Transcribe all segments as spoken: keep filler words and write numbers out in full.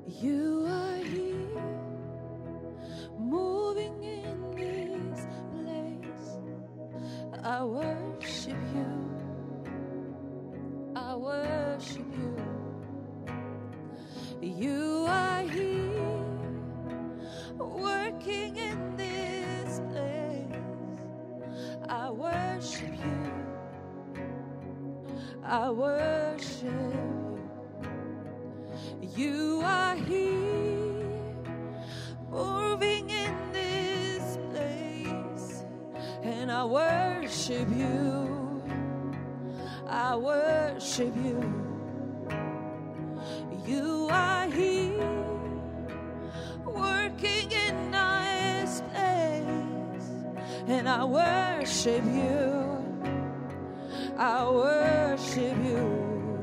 You are here, moving in this place. I worship you. I worship you. You are here, working in this place. I worship you. I worship you. You are here, moving in this place, and I worship you. I worship you. You are here, working in this place, and I worship you. I worship you.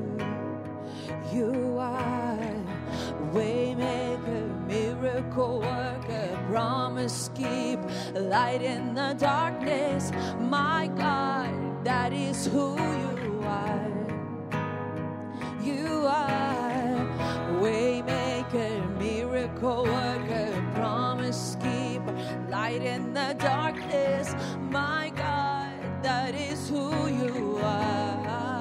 You are waymaker, miracle worker, promise keep, light in the darkness. My God, that is who you are. You are waymaker, miracle worker, promise keep, light in the darkness. My God, that is who you are.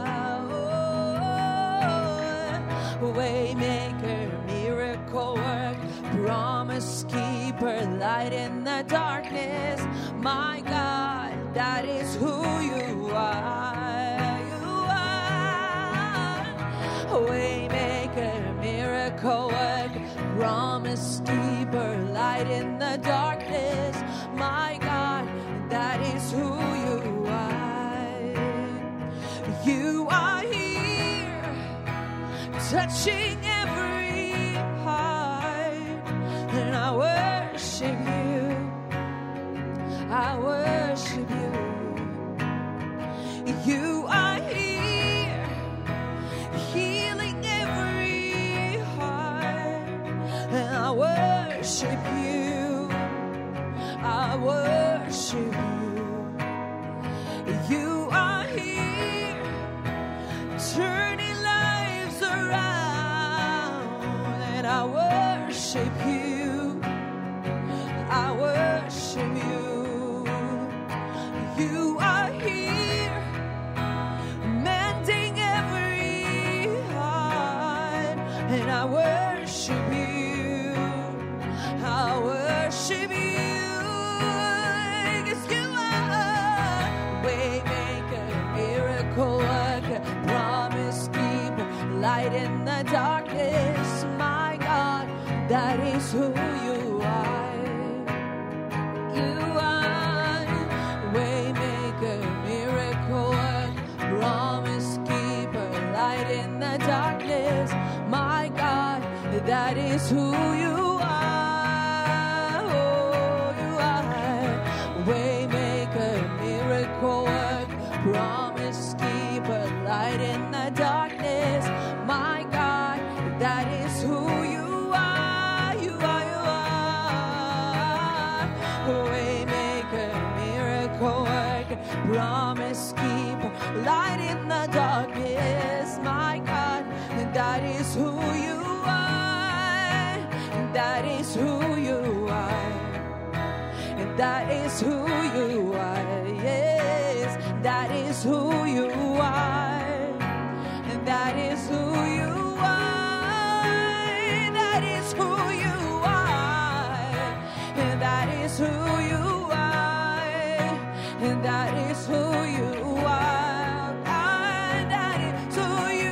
Oh, waymaker, miracle work, promise keeper, light in the darkness. My God, that is who you are. You are waymaker, miracle work, promise keeper, light in the darkness. My God, that is who you are. You are here, touching every heart, and I worship you. I worship you. You are here, healing every heart, and I worship you. I worship you. You are here, turning lives around, and I worship you. I worship you. You are here, mending every heart, and I worship you. I worship you. Yes, you are waymaker, miracle worker, promise keeper, light in the darkness. My God, that is who you are. You are waymaker, miracle worker, promise keeper, light in the darkness. My God, that is who you are. Oh, you are waymaker, miracle worker, promise keeper, light in the darkness. My God, that is who you are. You are, you are waymaker, miracle worker, promise keeper, light in the darkness. My God, that is who you are. That is who you are. That is who you are. Yes, that is who you are. That is who you are. That is who you are. That is who you are. That is who you are. That is who you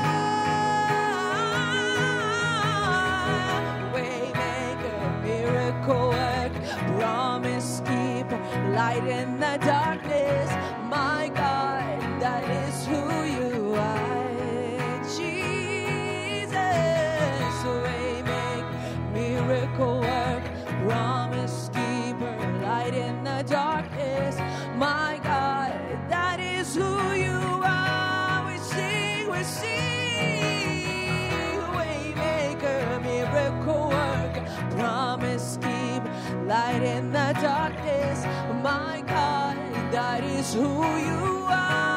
are. Waymaker, miracle worker, promise keeper, light in the darkness. My God, that is who you are. Jesus, waymaker, miracle worker, promise keeper, light in the darkness. My God, that is who you are. We sing, we sing. Waymaker, miracle worker, promise keeper, light in the darkness. My God, that is who you are.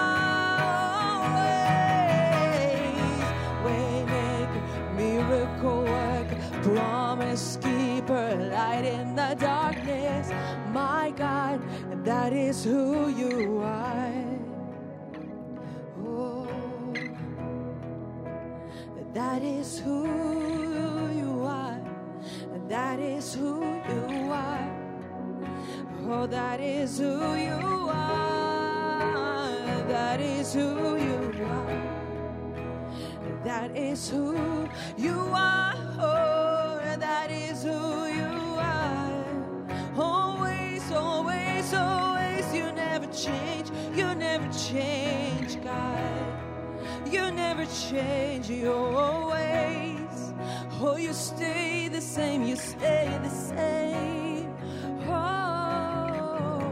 Always waymaker, miracle worker, promise keeper, light in the darkness. My God, that is who you are. Oh, that is who you are. That is who you are. Oh, that is who you are. That is who you are. That is who you are. Oh, that is who you are. Always, always, always. You never change. You never change, God. You never change. You always. Oh, you stay the same. You stay the same. Oh.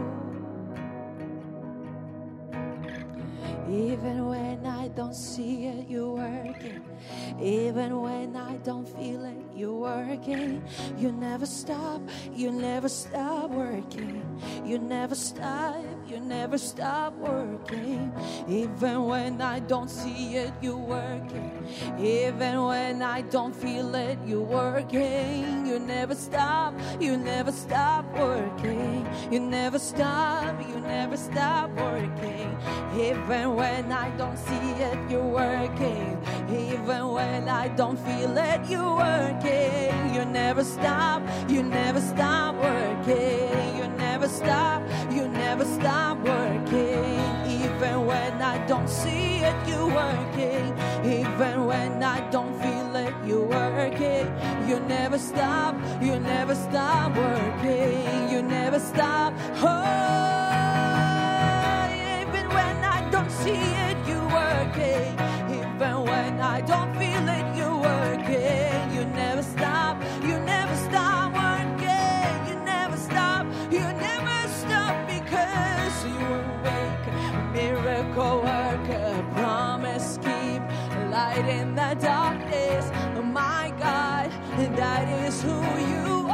Even when I don't see it, you're working. Even when I don't feel it, you're working. You never stop, you never stop working. You never stop, you never stop working. Even when I don't see it, you're working. Even when I don't feel it, you're working. You never stop, you never stop working. You never stop, you never stop working. Even when I don't see it, you're working. Even when I don't feel it, you're working. You never stop, you never stop working. You never stop, you never stop working. Even when I don't see it, you're working. Even when I don't feel it, you're working. You never stop, you never stop working. You never stop. Oh, even when I don't see it, you're working. Even when I don't feel it, you're working. You never stop, you never stop working. You never stop, you never stop, because you awake, miracle worker, promise keep, light in the darkness. My God, that is who you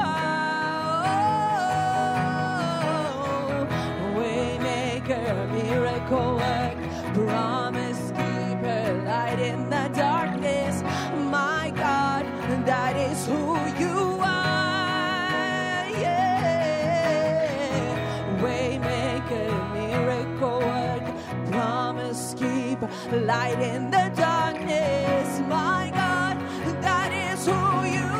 are. Waymaker, miracle worker, promise keeper, light in the darkness. My God, that is who you are. Yeah. Waymaker, miracle worker, promise keeper, light in the darkness. My God, that is who you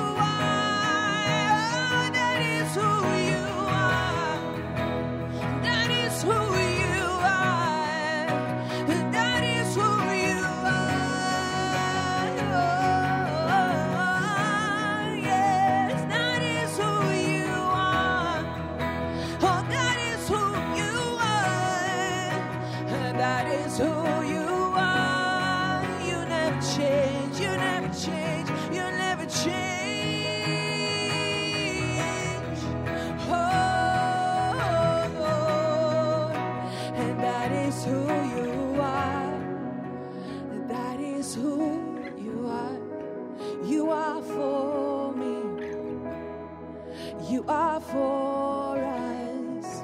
are. That is who you are. That is who you are. That is who you are. Oh, yes, that is who you are. Oh, that is who you are. That is who you are. You never change. You never change. You never change. Oh, Lord. And that is who you are. That is who you are. You are for me. You are for us.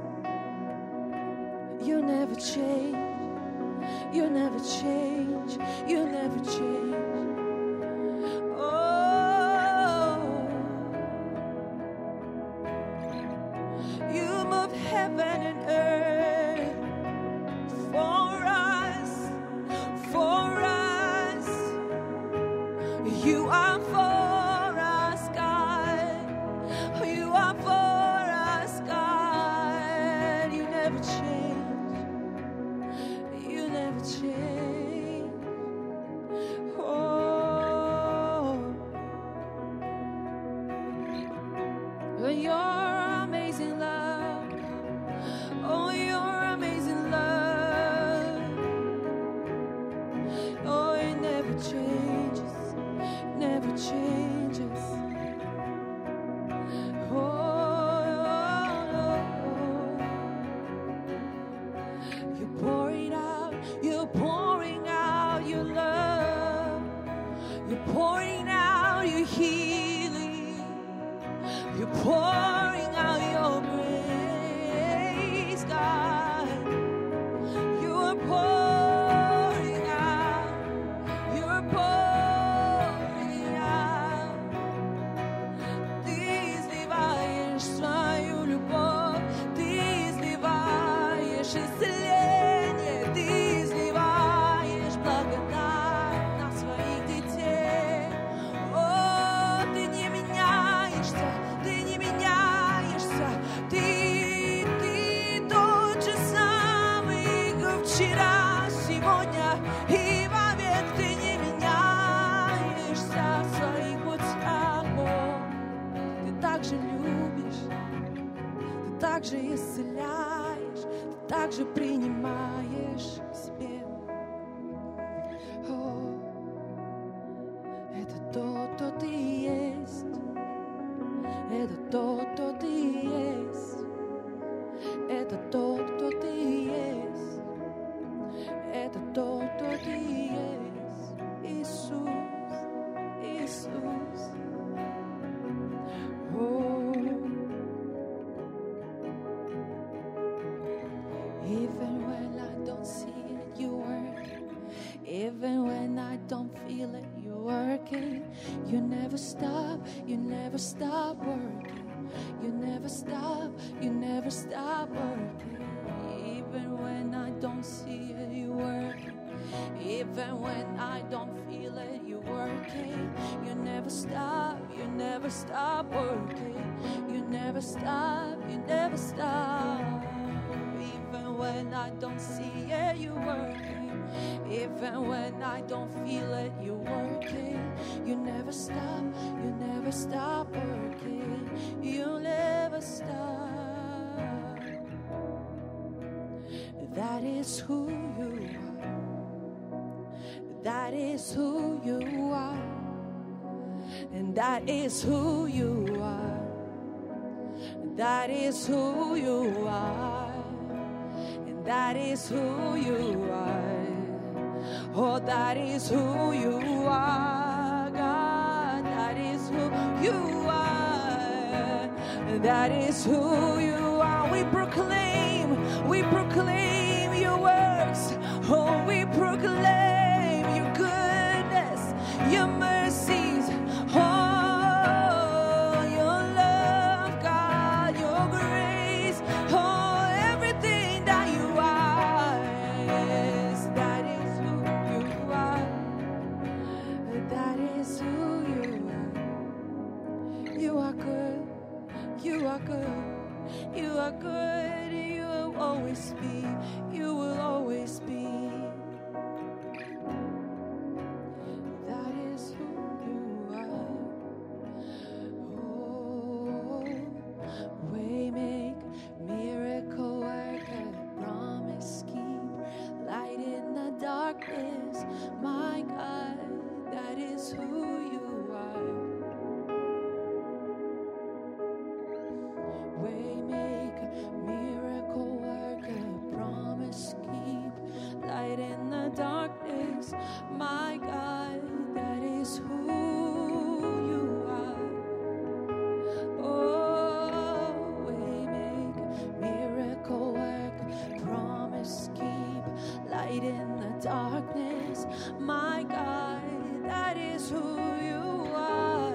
You never change. You never change. You never change. Oh, you move heaven and earth for us, for us. You are for us, God. You are for us, God. You never change. You never change. Oh, your amazing love. Oh, your amazing love. Oh, it never changes, never changes. Oh, you're pouring out, you're pouring out your love. You're pouring out your healing. You're pouring out your grace, God. You are pouring out. You're pouring out. также исцеляешь, ты также принимаешь к себе. О, это то, кто ты есть. Это тот, кто ты есть. Это тот, кто ты есть. Это тот, кто ты есть. Иисус, Иисус. Oh. Even when I don't see it, you work. Even when I don't feel it, you're working. You never stop, you never stop working. You never stop, you never stop working. Even when I don't see it, you're working. Even when I don't feel it, you're working. You never stop, you never stop working. You never stop, you never stop. Even when I don't see it, you're working. Even when I don't feel it, you're working. You never stop, you never stop working. You never stop. That is who you are. That is who you are. And that is who you are. That is who you are. And that is who you are. Oh, that is who you are, God. That is who you are. That is who you are. We proclaim, we proclaim your works. Oh, we proclaim your goodness, your mercies. Oh, your love, God, your grace. Oh, everything that you are. Yes, that is who you are. That is who you are. You are good. You are good. You are good. You will always be. You will always be. That is who you are. Oh, waymaker, miracle worker, promise keeper, light in the darkness. My God, that is who you are. Waymaker, miracle worker, promise keep, light in the darkness. My God, that is who you are. Oh, waymaker, miracle worker, promise keep, light in the darkness. My God, that is who you are.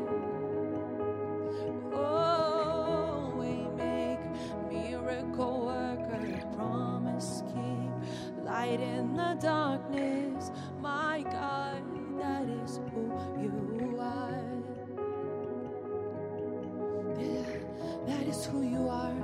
Oh, waymaker, miracle worker, promise keep, light in the darkness. My God, that is who you are. Yeah, that is who you are.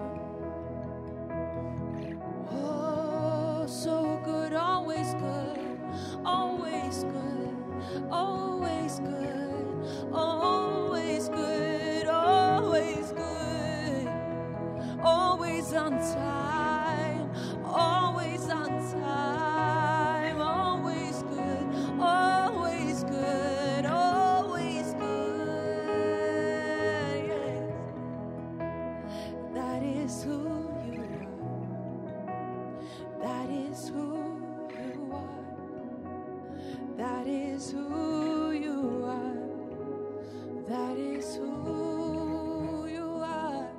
Oh, so good, always good, always good, always good, always good, always good, always on time, always on time, always good, always good, always good. Yes. That is who you are. That is who you are. That is who you are. That is who you are.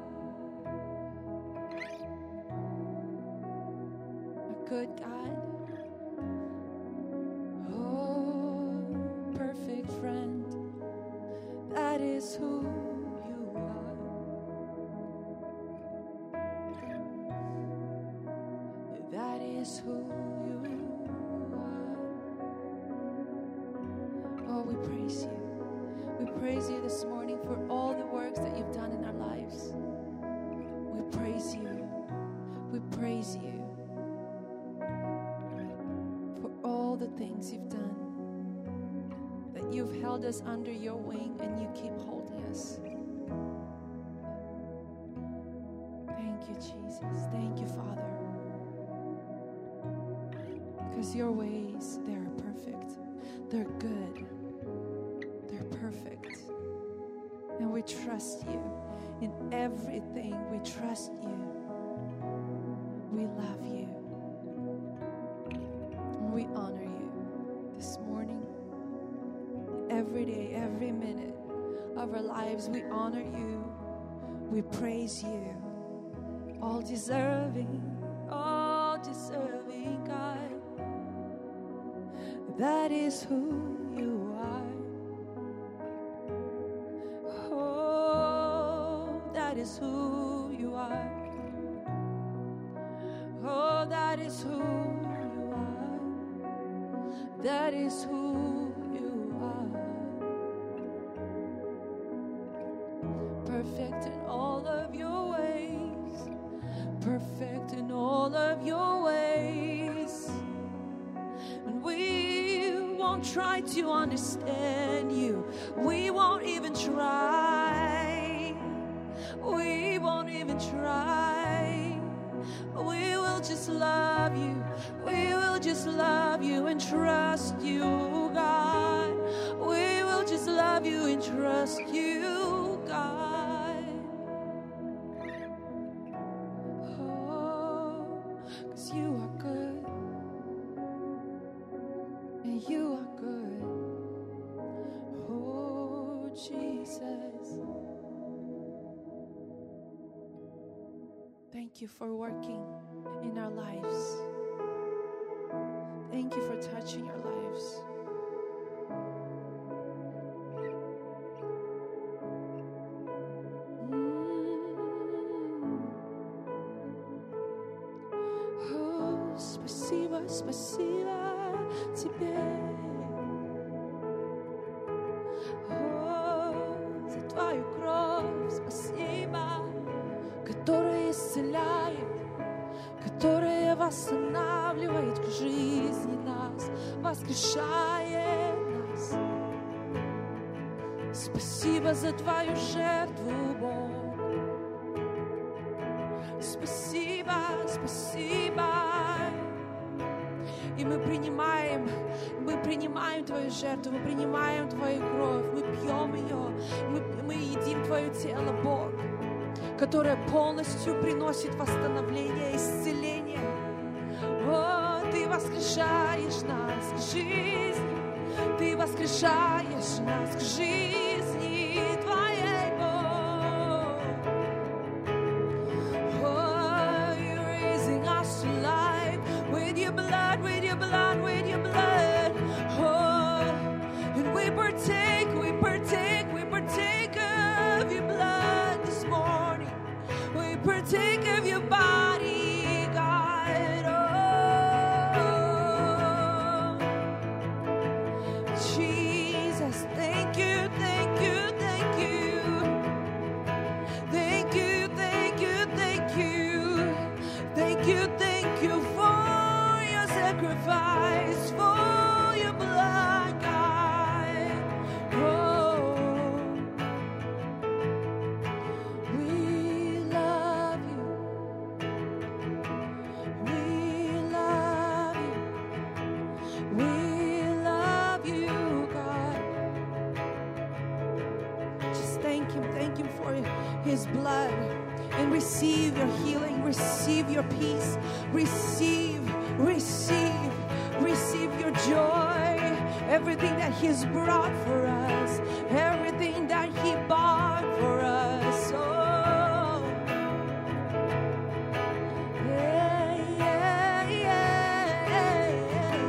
A good God. Oh, perfect friend. That is who you are. That is who you are. Oh, we praise you. We praise you this morning for all the works that you've done in our lives. We praise you. We praise you for all the things you've done. That you've held us under your wing and you keep holding us. Thank Thank you, Jesus. Thank you, Father. Because your ways, they are perfect. They're good. They're perfect. And we trust you in everything. We trust you. We love you. And we honor you this morning. Every day, every minute of our lives, we honor you. We praise you. All deserving, all deserving God. That is who you are. Oh, that is who you are. Oh, that is who you are. That is who you are. Perfect in all of your ways. Perfect in all of your ways. And we won't try to understand you. We won't even try. We won't even try. We will just love you. We will just love you and trust you, God. We will just love you and trust you, God. Oh, 'cause you are good. And you are good. Oh, Jesus. Thank you for working in our lives. Thank you for touching our lives. Mm. Oh, спасибо, спасибо тебе. Oh, за твою кровь спасибо, которая исцеляет, которая восстанавливает к жизни нас, воскрешает нас. Спасибо за твою жертву, Бог. Спасибо, спасибо. И мы принимаем, мы принимаем Твою жертву, мы принимаем Твою кровь, мы пьем ее, мы, мы едим Твое тело, Бог, которое полностью приносит восстановление, исцеление. О, Ты воскрешаешь нас к жизни, Ты воскрешаешь нас к жизни Твоей, Бог. Oh, You're raising us to life with Your blood, with Your blood, with Your blood. Oh, and we partake, we partake, we partake of Your blood this morning. We partake of Your body, God. Oh, Jesus, thank you, thank you, thank you. Thank you, thank you, thank you. Thank you, thank you for Your sacrifice, for Your blood, God. Oh, we love You. We love You. We love You, God. Just thank Him, thank Him for His blood. And receive your healing, receive your peace, receive, receive, receive your joy. Everything that He's brought for us, everything that He bought for us. Oh, yeah, yeah, yeah, yeah.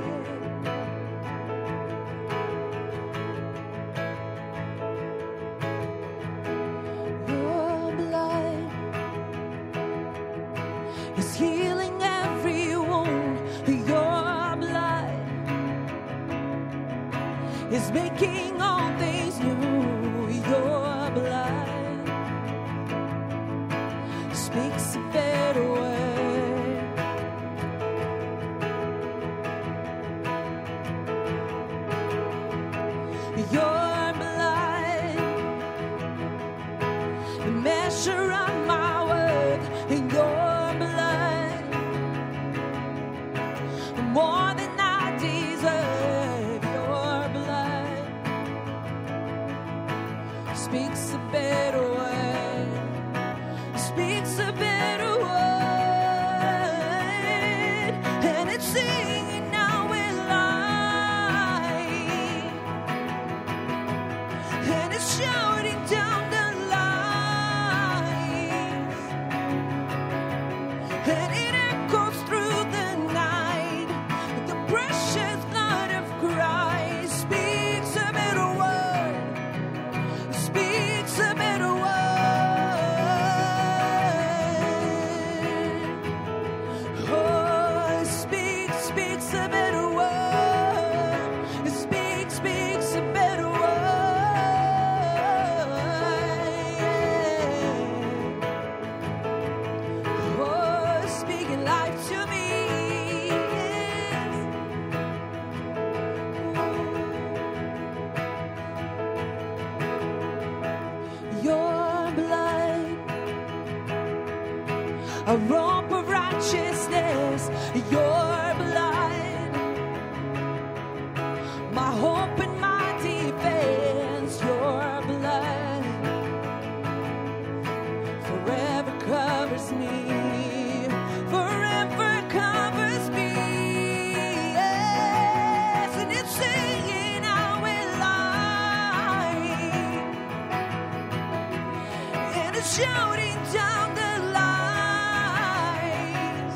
Your blood is healing every wound. Your blood is making all things new. Your blood speaks a better way. Your blood, the measure of my worth, and Your speaks a better word, speaks a better word, and it's singing now in life, and it's shouting down the lines, and it echoes through the night. The precious blood of Christ speaks a better word, speaks a better word. Oh, it speaks, speaks a better word. It speaks, speaks a better word. Oh, speaking life to me. Your blood, a robe of righteousness. Your blood, my hope and my defense. Your blood forever covers me, forever covers me. Yes, and it's singing out in life, and it's shouting down the lines,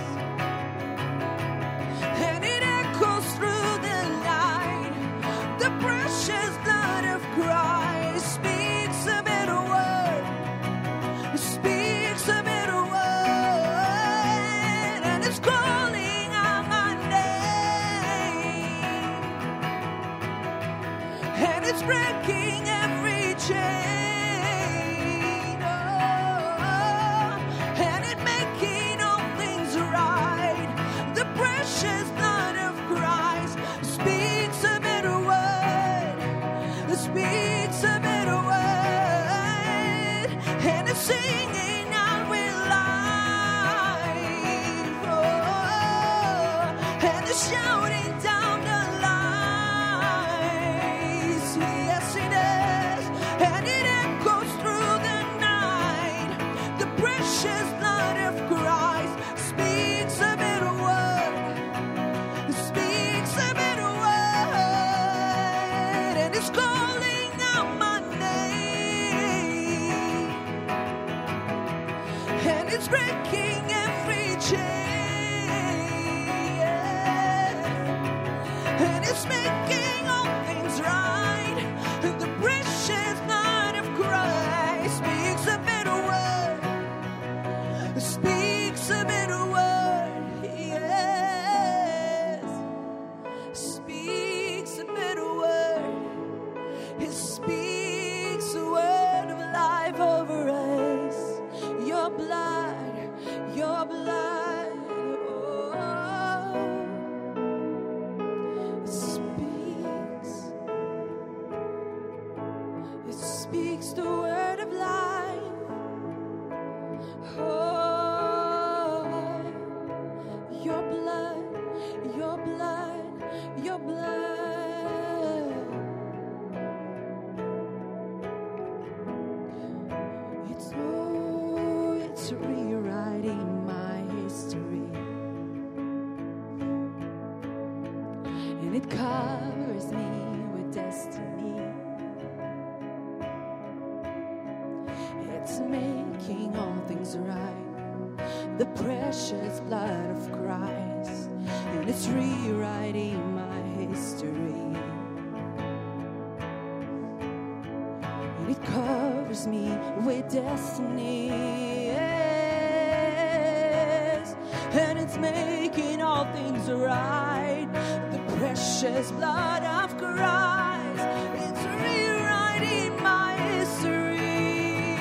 and it echoes through the night. The precious blood of Christ speaks a better word, speaks a better word, and it's calling out my name, and it's breaking every chain, oh, and it making all things right. The precious blood of Christ speaks a better word, speaks a better word, and it's singing out with life, oh, and it's shouting down the lines. Yes, it is, and it echoes through the night. The precious blood of Christ speaks a better word, speaks a better word, and it's calling out my name, and it's breaking every chain, yes, and it's making all things right. The precious blood of Christ speaks a better word, speaks a better word, yes, speaks a better word. It speaks a word of life over us. Your blood, your blood, oh, it speaks, it speaks the word of life. Oh, your blood, your blood, your blood. It's oh, it's rewriting my history, and it covers me with destiny. It's making all things right. The precious blood of Christ, and it's rewriting my history, and it covers me with destiny, yes, and it's making all things right. The precious blood of Christ, it's rewriting my history,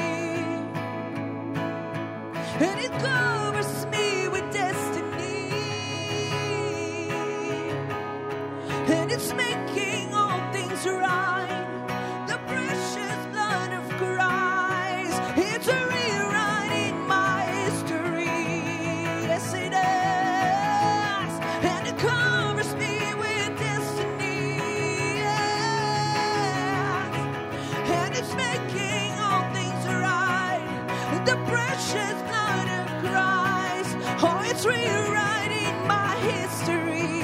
and it covers me with destiny, and it's making all things right. The precious blood of Christ, it's rewriting my history, yes it is, and it covers me with destiny, yes, and it's making the precious blood of Christ. Oh, it's rewriting my history.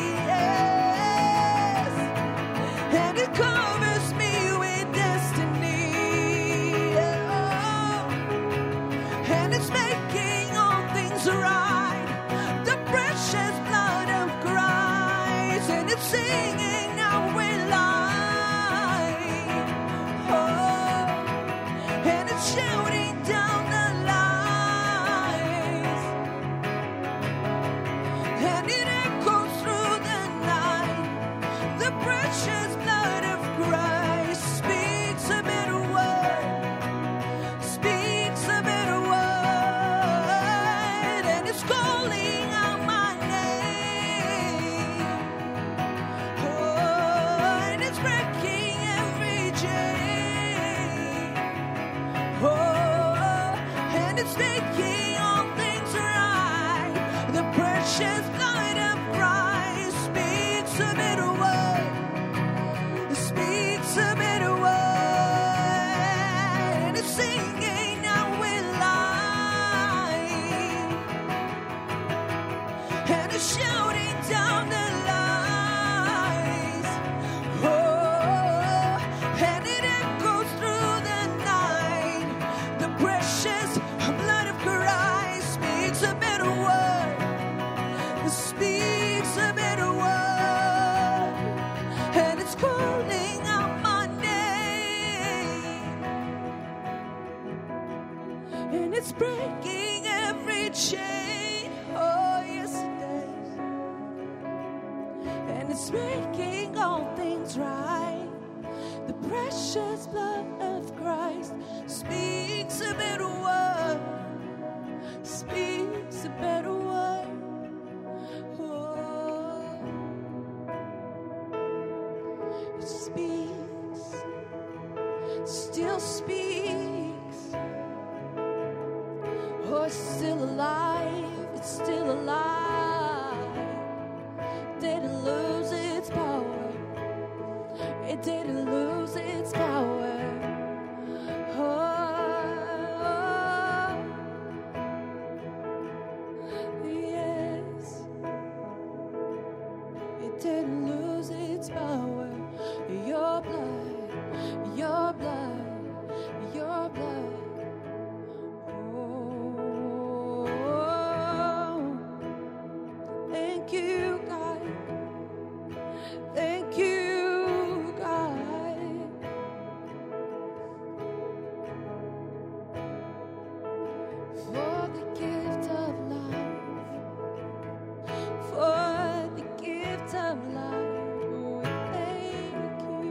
Yes. And it covers me with destiny. Oh. And it's making all things right. The precious blood of Christ. And it's singing now with life. Oh. And it's shouting down the lines. And it echoes through the night. The precious blood of Christ speaks a better word. Speaks a better word. And it's calling out my name. Oh, and it's breaking every chain. Oh, and it's making all things right. The precious blood of Christ speaks a better word. Speaks a better word. And it's singing now with life. And it's shouting down the lines. Oh, and it echoes through the night. The precious blood of Christ speaks a better word. Speaks a better word. And it's calling out my name. And it's breaking every chain. Oh, yes, it is. And it's making all things right. The precious blood of Christ speaks a better word. Speaks a better word. Oh, it speaks, still speaks. Oh, it's still alive. It's still alive. Didn't lose its power. It didn't lose its power. Oh, yes. It didn't lose its power. Your blood, your blood, your blood. Oh, thank you, God. Thank you, God. For the gift of life. For the gift of life. Oh, thank you.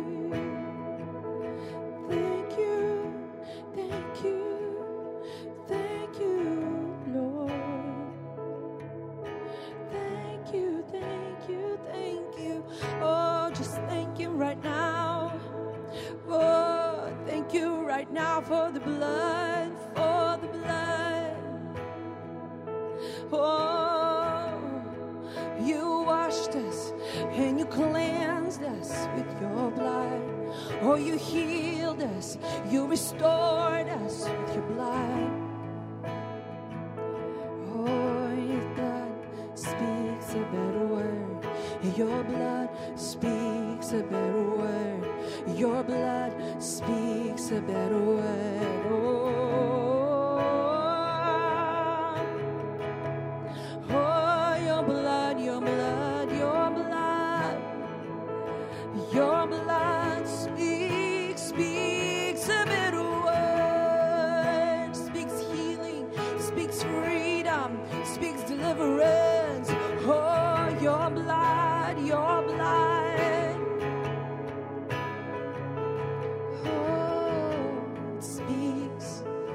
Thank you. Thank you. Thank you, Lord. Thank you. Thank you. Thank you. Oh, just thank you right now. Oh, thank you right now for the blood. For the blood. Oh, you washed us and you cleansed us with your blood. Oh, you healed us, you restored us with your blood. Oh, your blood speaks a better word. Your blood speaks a better word. Your blood speaks a better word. Oh, oh, your blood, your blood, your blood. Your blood speaks, speaks a better word. Speaks healing, speaks freedom, speaks deliverance. Oh, your blood, your blood. Oh, it speaks,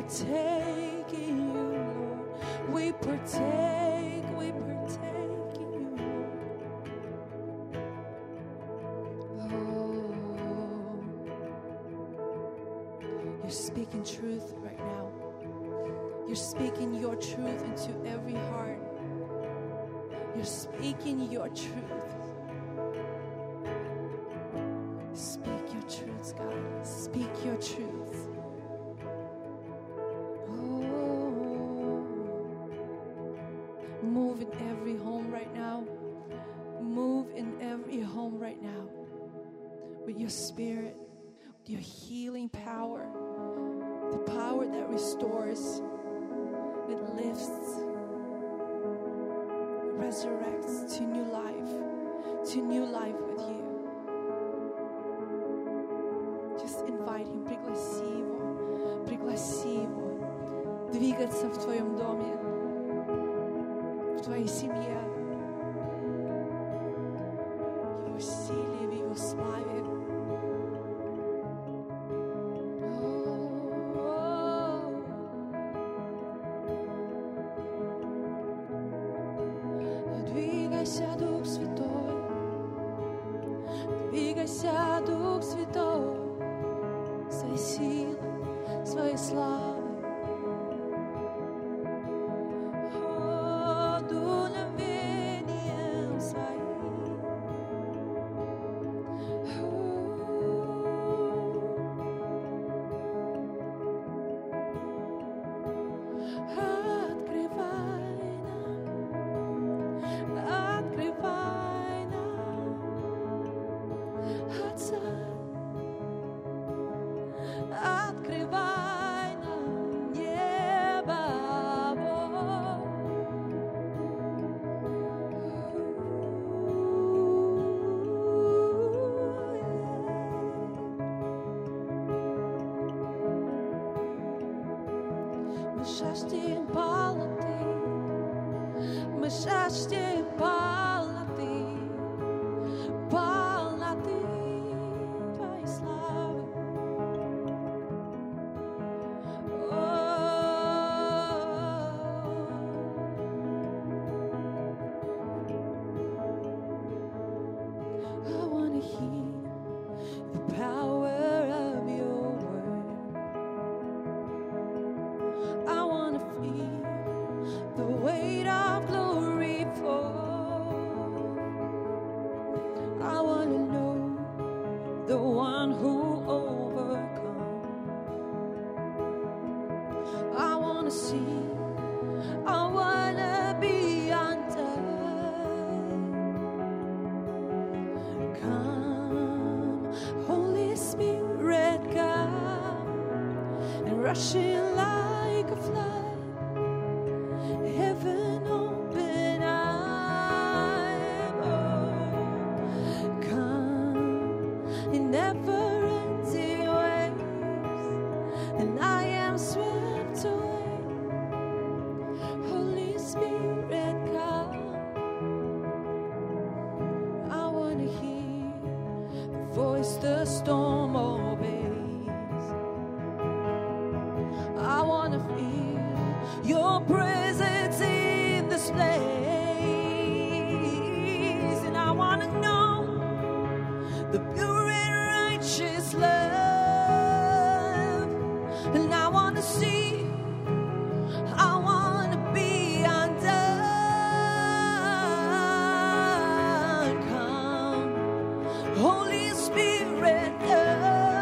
partake in you, Lord. We partake, we partake in you, Lord. Oh, you're speaking truth right now. You're speaking your truth into every heart. You're speaking your truth. Speak your truths, God. Speak your truths. Oh, move in every home right now. Move in every home right now with your spirit, with your healing power, the power that restores, it lifts, resurrects to new life, to new life with you. Just invite him, пригласи его, пригласи его двигаться в твоем доме, в твоей семье, в его силе, в его славе. Двигайся, Дух Святой, двигайся, Дух Святой, своей силой, своей славой. О, дуновением своим. Открывай нам, открывай нам Отца. Открывай нам небо, Бог. Мы жаждем полноты, мы жаждем полноты, полноты Твоей славы. I want to hear the power of your word. I want to feel the weight of glory fall. I want to know the one who overcomes. I want to see, I want to be undone. Come, Holy Spirit, come and rush in like a flood. Heaven open, I'm oh, come in never-ending waves, and I am swept away. Holy Spirit, come. I want to hear the voice the storm obeys. I want to feel your presence in this place, and I want to know the pure and righteous love, and I want to see, I want to be undone. Come, Holy Spirit, come.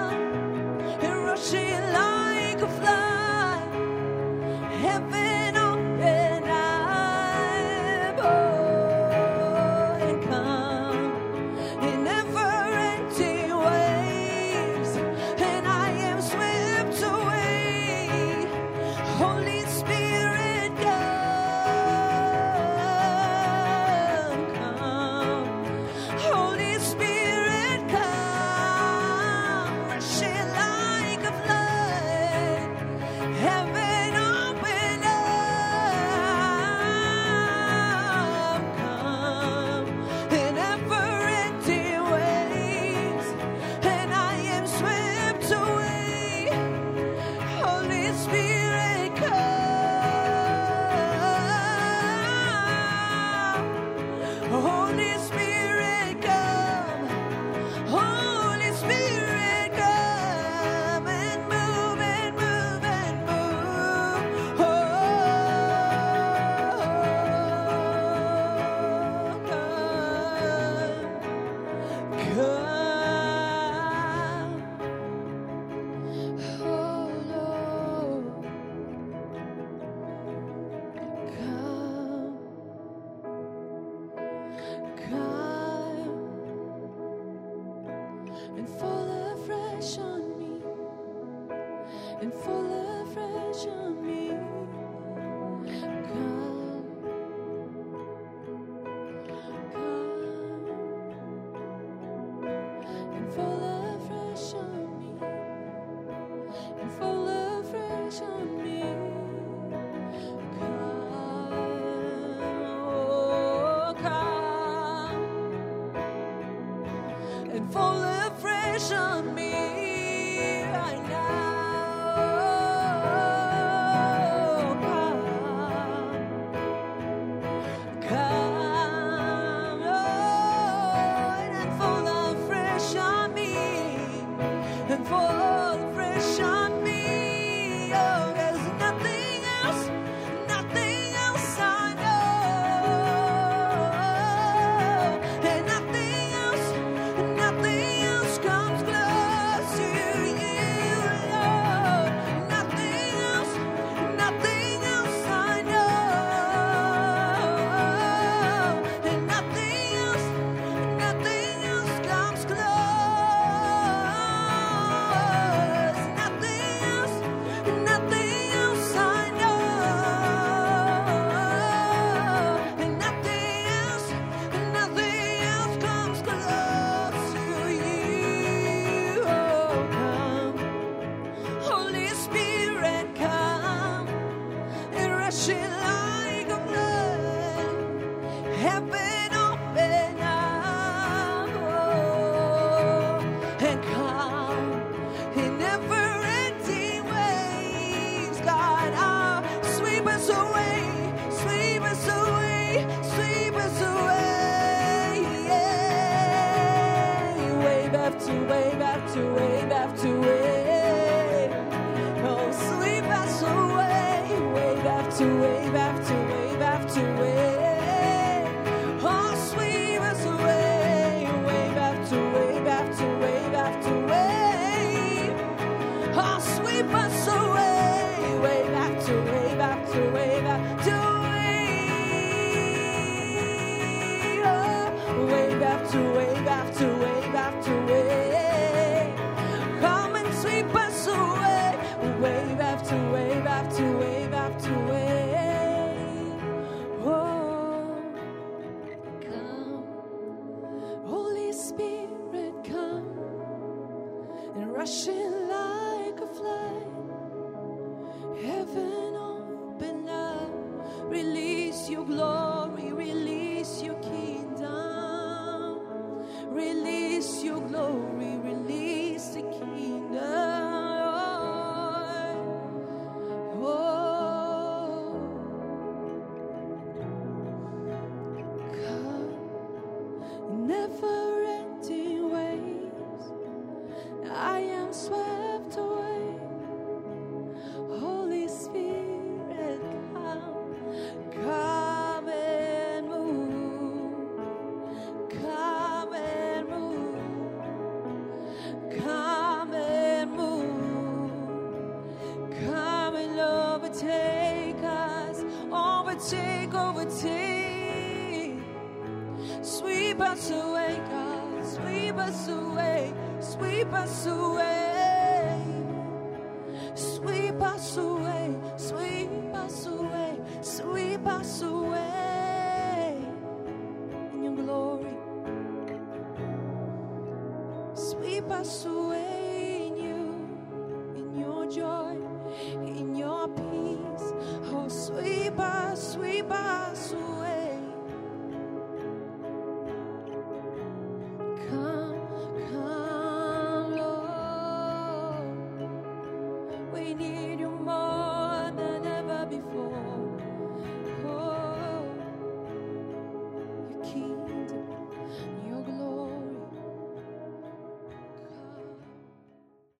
and fall afresh on me. Come, come, and fall afresh on me, and fall afresh on me. Come, oh, come, and fall afresh on me right now. Come, come, oh, and fall afresh on me, and fall afresh on me. Oh, there's nothing else, nothing else I know, and nothing else, nothing else comes close to you, Lord. Nothing else, nothing else I know, and nothing else, nothing else comes close. Nothing else, nothing else I know, and nothing else, nothing else comes close to you. Oh, come, Holy Spirit, come and rush in like a flood. Heaven open up, oh, and come in never-ending waves. God, ah, sweep us away, sweep us away, sweep us away. Yeah. Wave after wave after wave after wave. Oh, sweep us away, wave after wave after wave after wave. Oh, sweep us away, wave after wave after wave after wave. Oh, sweep us away, wave after wave after wave after wave. Oh, wave after wave after wave after wave. Come and sweep us away, wave after wave after wave after wave. Oh, come, Holy Spirit, come and rush in like a flood. Heaven open up, release your glory, release your kingdom, release your glory, release the kingdom. Oh, come, never-ending waves, I am swept away. Holy Spirit, come, come and move, come and move, come and move, come and overtake us, overtake, overtake. Sweep us away, God, sweep us away, sweep us away. Sweep us away, sweep us away, sweep us away in your glory. Sweep us away in you, in your joy, in your peace. Oh, sweep us, sweep us away. Come, come, Lord. We need you more than ever before.